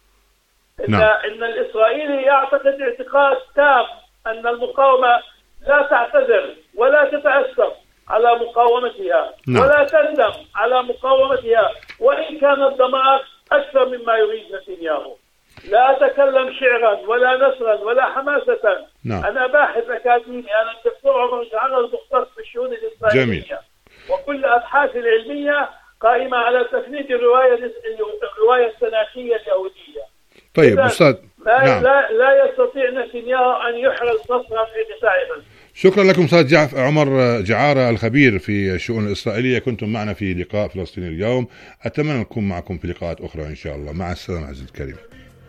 إن,
نعم.
إن الإسرائيلي يعتقد اعتقاد تام أن المقاومة لا تعتذر ولا تتأسف على مقاومتها، نعم. ولا تندم على مقاومتها وإن كان الدمار أكثر مما يريد نتنياهو. لا أتكلم شعرا ولا نثرا ولا حماسة.
نعم.
أنا باحث أكاديمي، أنا الدكتور عمر جعار المختص في الشؤون الإسرائيلية.
جميل.
وكل أبحاثي العلمية قائمة على تفنيد الرواية الرواية التناخية اليهودية.
طيب أستاذ،
لا,
نعم.
لا, لا يستطيع نتنياهو أن يحرز نصرا في قطاع غزة.
شكرا لكم أستاذ جعف عمر جعارة الخبير في الشؤون الإسرائيلية، كنتم معنا في لقاء فلسطيني اليوم، أتمنى أن نكون معكم في لقاءات أخرى إن شاء الله. مع السلامة عزيزي الكريم.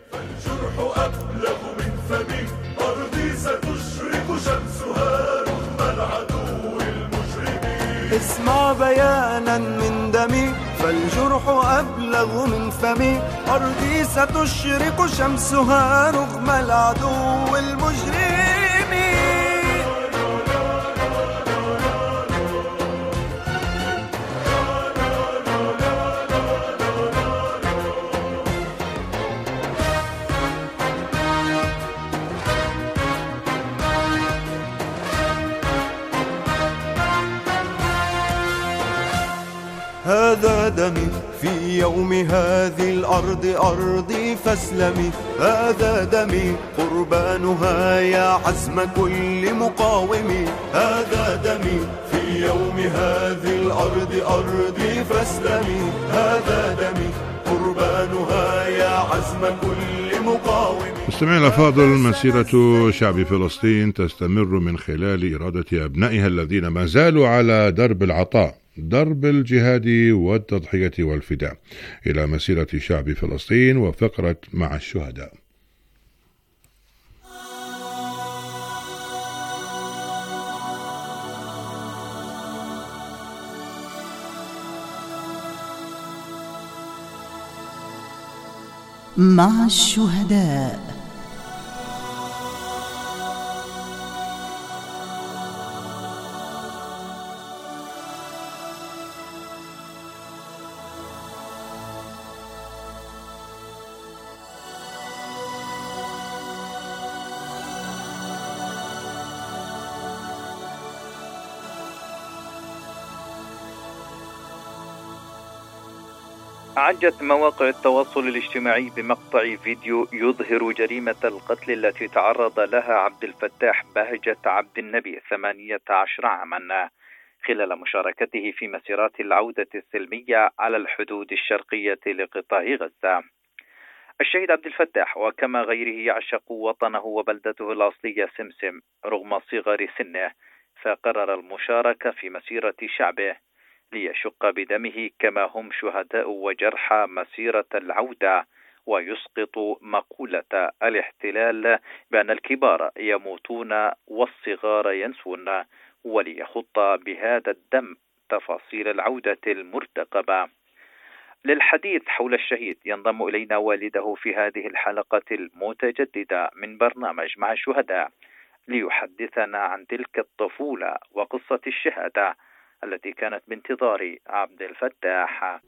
الجرح أبلغ من فمي، أرضي ستشرق شمسها رغم العدو المجرمين. اسمع بيانا من دمي، فالجرح أبلغ من فمي، أرضي ستشرق شمسها رغم العدو المجرمين. دمي في يوم هذه الأرض أرضي فاسلمي. هذا دمي قربانها يا عزم كل مقاوم. هذا دمي في يوم هذه الأرض أرضي فاسلمي. هذا دمي قربانها يا عزم كل مقاوم.
مستمعينا الأفاضل، مسيرة شعب فلسطين تستمر من خلال إرادة أبنائها الذين ما زالوا على درب العطاء، درب الجهاد والتضحية والفداء، إلى مسيرة شعب فلسطين وفقرة مع الشهداء.
مع الشهداء.
عجت مواقع التواصل الاجتماعي بمقطع فيديو يظهر جريمة القتل التي تعرض لها عبد الفتاح بهجة عبد النبي ثمانية عشر عاما خلال مشاركته في مسيرات العودة السلمية على الحدود الشرقية لقطاع غزة. الشهيد عبد الفتاح وكما غيره يعشق وطنه وبلدته الأصلية سمسم رغم صغر سنه، فقرر المشاركة في مسيرة شعبه ليشق بدمه كما هم شهداء وجرحى مسيرة العودة، ويسقط مقولة الاحتلال بأن الكبار يموتون والصغار ينسون، وليخط بهذا الدم تفاصيل العودة المرتقبة. للحديث حول الشهيد ينضم إلينا والده في هذه الحلقة المتجددة من برنامج مع الشهداء ليحدثنا عن تلك الطفولة وقصة الشهادة التي كانت بانتظار عبد الفتاح.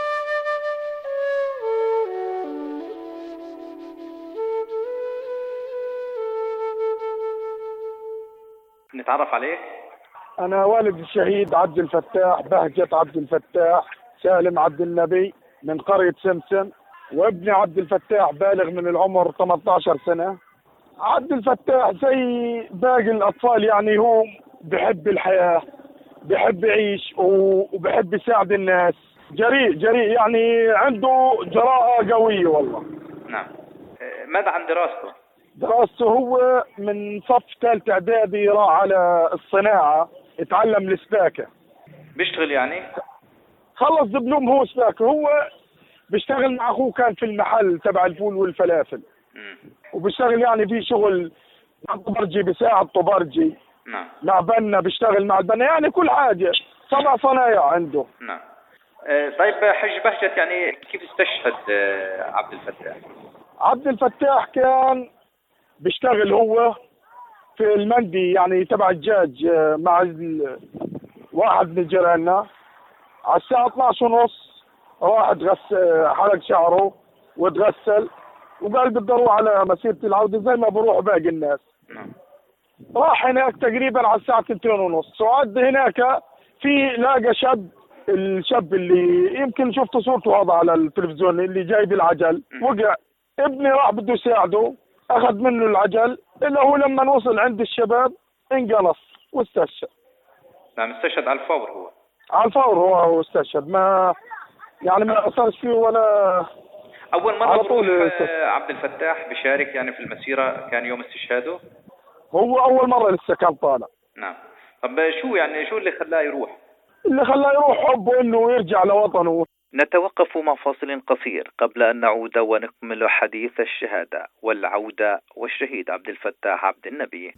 نتعرف عليك.
أنا والد الشهيد عبد الفتاح بهجة عبد الفتاح سالم عبد النبي من قرية سمسم، وابني عبد الفتاح بالغ من العمر ثمانية عشر سنة. عبد الفتاح زي باقي الأطفال، يعني هو بحب الحياة، بحب يعيش وبحب يساعد الناس، جريء جريء يعني عنده جراءة قوية والله.
نعم. ماذا عن دراسته؟
دراسته هو من صف ثالث اعدادي راح على الصناعة اتعلم السباكة.
بيشتغل يعني؟
خلص دبلوم هو سباكة. هو بيشتغل مع اخوه كان في المحل تبع الفول والفلافل. م. وبيشتغل يعني في شغل مع طبرجي، بيساعد طبرجي.
نعم.
مع بنا بيشتغل مع البنا، يعني كل حاجة، سبع صنايع عنده.
نعم. أه طيب حج بهجة، يعني كيف استشهد أه عبد الفتاح؟
عبد الفتاح كان بيشتغل هو في المندي يعني تبع الدجاج مع واحد من جيراننا. على الساعة اثني عشر ونص راح اتغسل، حلق شعره وتغسل وقال بدي اروح على مسيرة العودة زي ما بروح باقي الناس.
نعم.
راح هناك تقريبا على الساعة اثنين ونص، وعد هناك في لاقى شاب، الشاب اللي يمكن شفت صورته هذا على التلفزيون اللي جايب العجل، وقع. ابني راح بده يساعده، اخذ منه العجل، الا هو لما وصل عند الشباب انقنص واستشهد.
نعم. استشهد على الفور هو؟
على الفور هو استشهد، ما يعني ما اثرش فيه ولا.
اول مرة بروح عبد الفتاح بشارك يعني في المسيرة كان يوم استشهاده؟
هو اول مرة لسه كان طالع.
نعم. طب شو يعني شو اللي خلاه يروح؟
اللي خلاه يروح حبه انه يرجع لوطنه.
نتوقف مع فاصل قصير قبل أن نعود ونكمل حديث الشهادة والعودة والشهيد عبد الفتاح عبد النبي.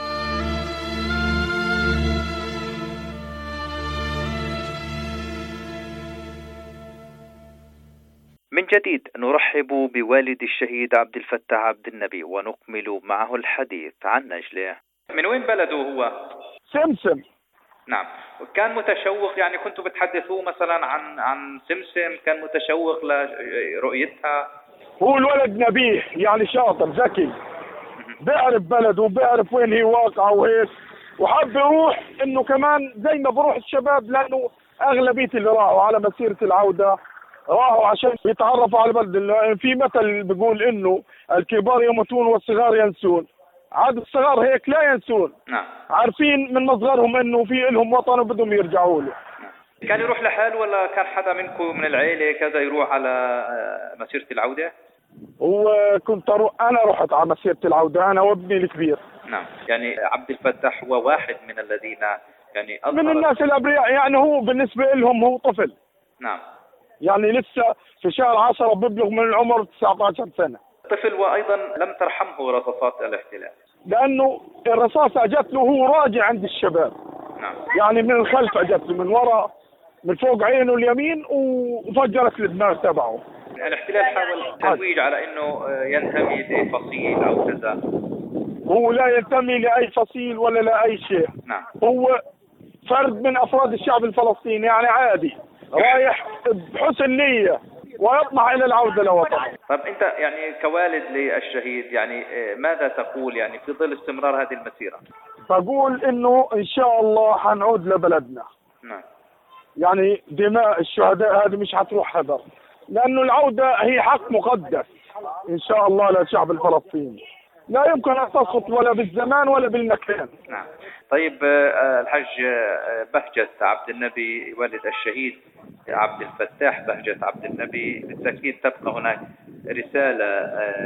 من جديد نرحب بوالد الشهيد عبد الفتاح عبد النبي ونكمل معه الحديث عن نجله. من وين بلده هو؟
سمسم.
نعم. وكان متشوق، يعني كنتوا بتحدثوه مثلا عن عن سمسم، كان متشوق لرؤيتها؟
هو الولد نبيه، يعني شاطر ذكي، بيعرف بلده وبيعرف وين هي واقعة وهيك، وحاب يروح انه كمان زي ما بروح الشباب، لانه أغلبية اللي راحوا على مسيرة العودة راحوا عشان يتعرفوا على البلد. في مثل بيقول إنه الكبار يموتون والصغار ينسون. عاد الصغار هيك لا ينسون.
نعم.
عارفين من مصغرهم إنه في لهم وطن وبدهم يرجعوا له.
كان يروح لحاله ولا كان حدا منكم من العيلة كذا يروح على مسيرة العودة؟
وكنت أروح أنا رحت على مسيرة العودة أنا وابني الكبير.
نعم. يعني عبد الفتاح هو واحد من الذين يعني
من الناس الأبرياء، يعني هو بالنسبة لهم هو طفل.
نعم.
يعني لسه في شهر عشرة ببلغ من العمر تسعة عشر سنة.
طفل، وأيضا لم ترحمه رصاصات الاحتلال
لأنه الرصاصة أجت له وهو راجع عند الشباب.
نعم.
يعني من الخلف أجت له من وراء من فوق عينه اليمين وفجرت الدماغ تبعه.
الاحتلال حاول الترويج على انه ينتمي لفصيل او كذا.
هو لا ينتمي لاي فصيل ولا لاي شيء.
نعم.
هو فرد من افراد الشعب الفلسطيني، يعني عادي رايح بحسن نية ويطمح الى العودة لوطنه.
طب انت يعني كوالد للشهيد يعني ماذا تقول يعني في ظل استمرار هذه المسيرة؟
بقول انه ان شاء الله حنعود لبلدنا.
نعم. يعني
دماء الشهداء هذه مش حتروح هدر، لأنه العودة هي حق مقدس إن شاء الله للشعب الفلسطيني، لا يمكن أن تسقط ولا بالزمان ولا بالمكان.
نعم. طيب الحج بهجة عبد النبي والد الشهيد عبد الفتاح بهجة عبد النبي، بالتأكيد تبقى هناك رسالة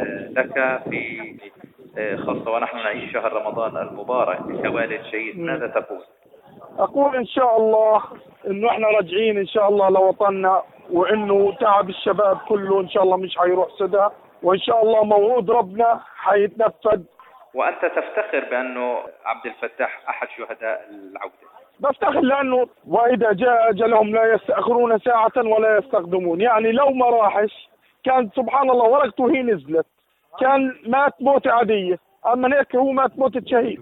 لك في خاصة ونحن نعيش شهر رمضان المبارك كوالد شهيد، ماذا تقول؟
أقول إن شاء الله إنه إحنا راجعين إن شاء الله لوطننا، وإنه تعب الشباب كله إن شاء الله مش حيروح سدى، وإن شاء الله موعود ربنا حيتنفذ.
وأنت تفتخر بأنه عبد الفتاح أحد شهداء العودة؟
بفتخر لأنه وإذا جاء أجلهم لا يستأخرون ساعة ولا يستقدمون. يعني لو ما راحش كان سبحان الله ورقته هي نزلت، كان مات موتة عادية، أما هيك هو مات موتة شهيد.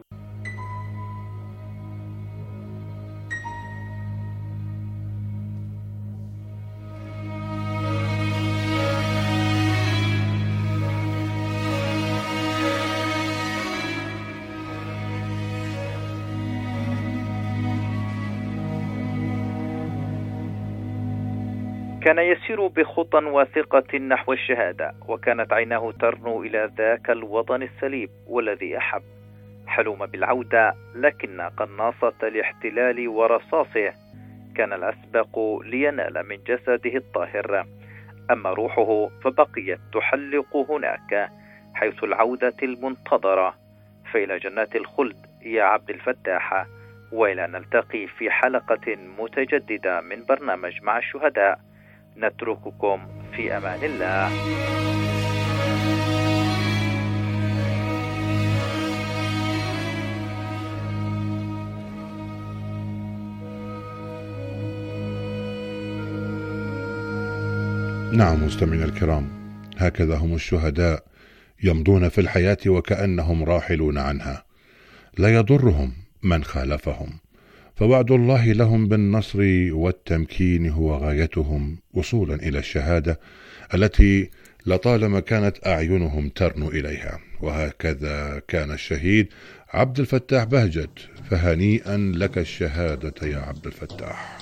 كان يسير بخطى واثقة نحو الشهادة، وكانت عيناه ترنو إلى ذاك الوطن السليب والذي أحب. حلم بالعودة، لكن قناصة الاحتلال ورصاصه كان الأسبق لينال من جسده الطاهر، أما روحه فبقيت تحلق هناك حيث العودة المنتظرة. فإلى جنات الخلد يا عبد الفتاح، وإلى نلتقي في حلقة متجددة من برنامج مع الشهداء. نترككم في أمان الله.
نعم مستمعينا الكرام، هكذا هم الشهداء يمضون في الحياة وكأنهم راحلون عنها، لا يضرهم من خالفهم، فوعد الله لهم بالنصر والتمكين هو غايتهم وصولا إلى الشهادة التي لطالما كانت أعينهم ترنو إليها. وهكذا كان الشهيد عبد الفتاح بهجت، فهنيئا لك الشهادة يا عبد الفتاح.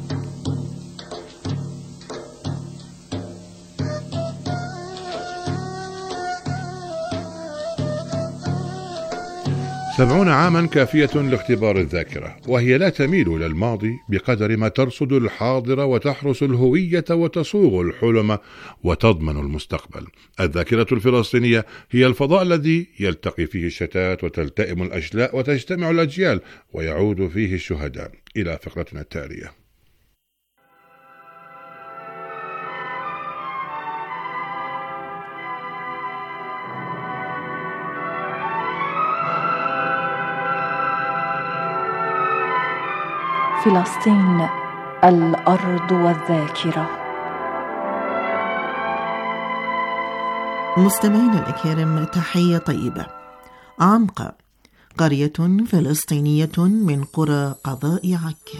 سبعون عاما كافية لاختبار الذاكرة، وهي لا تميل للماضي بقدر ما ترصد الحاضر وتحرس الهوية وتصوغ الحلم وتضمن المستقبل. الذاكرة الفلسطينية هي الفضاء الذي يلتقي فيه الشتات وتلتئم الأشلاء وتجتمع الأجيال ويعود فيه الشهداء. إلى فقرتنا التالية.
فلسطين الأرض والذاكرة.
مستمعينا الأكارم، تحية طيبة. عمقة، قرية فلسطينية من قرى قضاء عكا.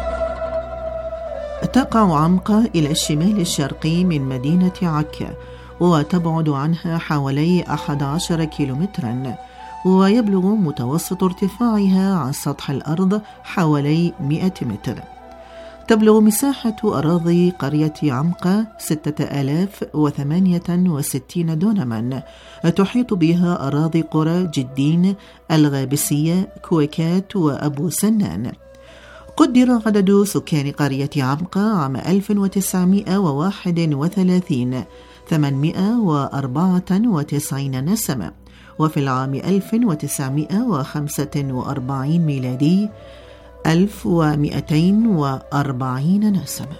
تقع عمقة إلى الشمال الشرقي من مدينة عكا، وتبعد عنها حوالي أحد عشر كيلومترا، ويبلغ متوسط ارتفاعها عن سطح الأرض حوالي مئة متر. تبلغ مساحة أراضي قرية عمقة ستة آلاف وثمانية وستين دونما، تحيط بها أراضي قرى جدين، الغابسية، كويكات وأبو سنان. قدر عدد سكان قرية عمقة عام ألف وتسعمائة وواحد وثلاثين ثمانمائة وأربعة وتسعين نسمة، وفي العام ألف وتسعمائة وخمسة وأربعين ميلادي ألف ومئتين وأربعين نسمة.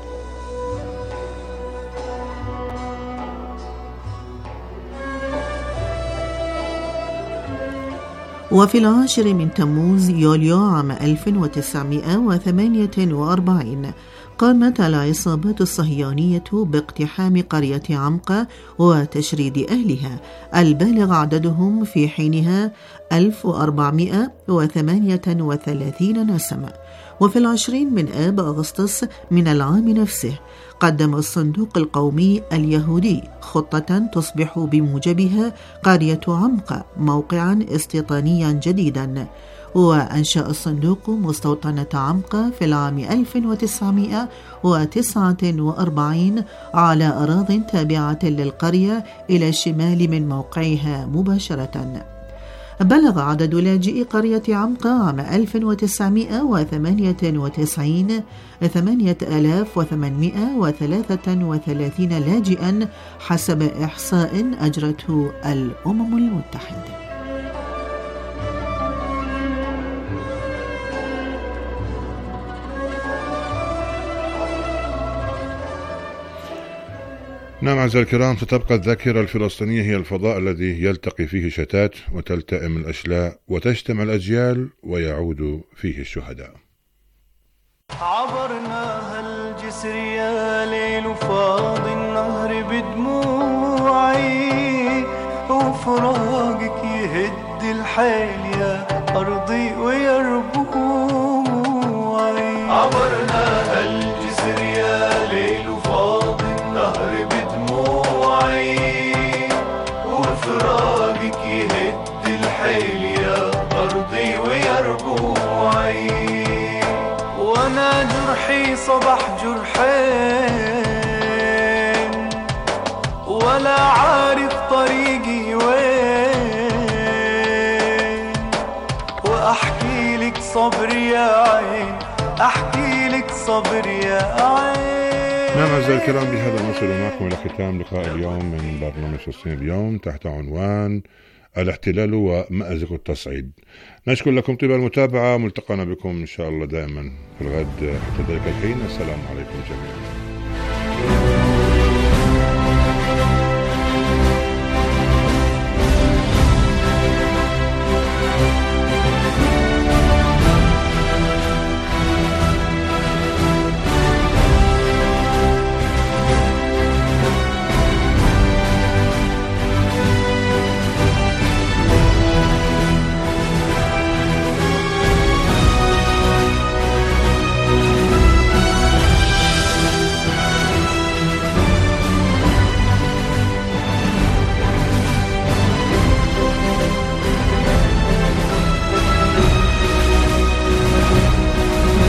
وفي العاشر من تموز يوليو عام ألف وتسعمائة وثمانية وأربعين قامت العصابات الصهيونية باقتحام قرية عمقة وتشريد أهلها البالغ عددهم في حينها ألف وأربعمائة وثمانية وثلاثين نسمة. وفي العشرين من آب أغسطس من العام نفسه قدم الصندوق القومي اليهودي خطة تصبح بموجبها قرية عمقة موقعا استيطانيا جديدا، وأنشأ الصندوق مستوطنة عمقة في العام ألف وتسعمائة وتسعة وأربعين على أراضٍ تابعة للقرية إلى الشمال من موقعها مباشرة. بلغ عدد لاجئي قرية عمقة عام ألف وتسعمائة وثمانية وتسعين ثمانية آلاف وثمانمائة وثلاثة وثلاثين لاجئا حسب إحصاء أجرته الأمم المتحدة.
نعم أعزائي الكرام، ستبقى الذاكرة الفلسطينية هي الفضاء الذي يلتقي فيه شتات وتلتئم الأشلاء وتجتمع الأجيال ويعود فيه الشهداء.
عبرناها الجسر يا ليل فاض النهر بدموعي، وفراقك يهد الحيل يا أرضي ويربوعي. عبرناها الجسر يا ليل فاض النهر وفراقك يهد الحيل يا أرضي ويربوعي. وانا جرحي صبح جرحين ولا عارف طريقي وين، واحكي لك صبر يا عين، احكي لك صبر يا عين.
نعم أعزائي الكرام، بهذا نصل معكم إلى ختام لقاء اليوم من برنامج فلسطين اليوم تحت عنوان الاحتلال ومأزق التصعيد. نشكر لكم طيب المتابعة، ملتقانا بكم إن شاء الله دائما في الغد. حتى ذلك الحين السلام عليكم جميعا.